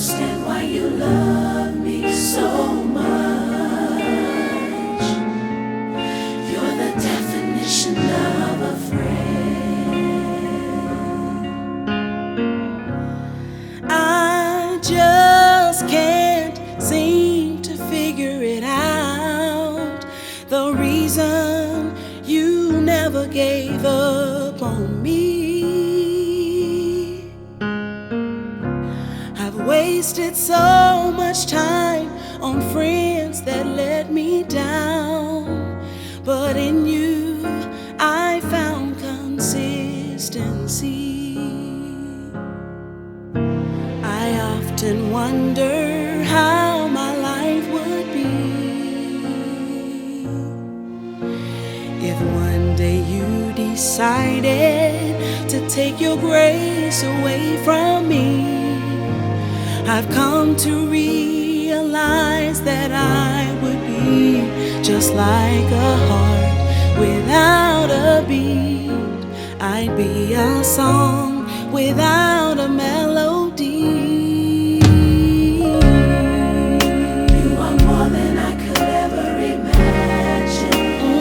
understand why you love me so much. You're the definition of a friend. I just can't seem to figure it out. The reason you never gave up on me. I've wasted so much time on friends that let me down, but in you I found consistency. I often wonder how my life would be if one day you decided to take your grace away from me. I've come to realize that I would be just like a heart without a beat. I'd be a song without a melody. You are more than I could ever imagine.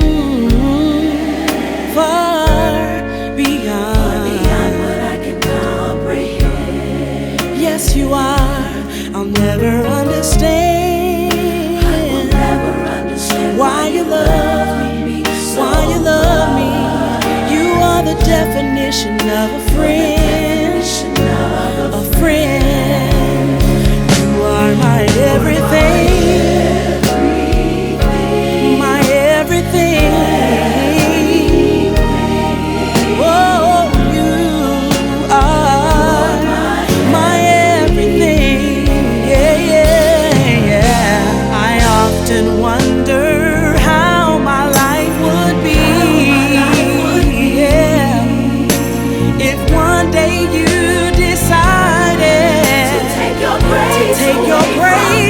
Far beyond what I can comprehend. Yes, you are. I'll never understand. I will never understand why you love me, so why you love me. You are the definition of a friend, a friend. You are my everything, my everything. Oh, you are my everything. Yeah, yeah, yeah. I often wonder how my life would be. Yeah, if one day you decided to take your grace away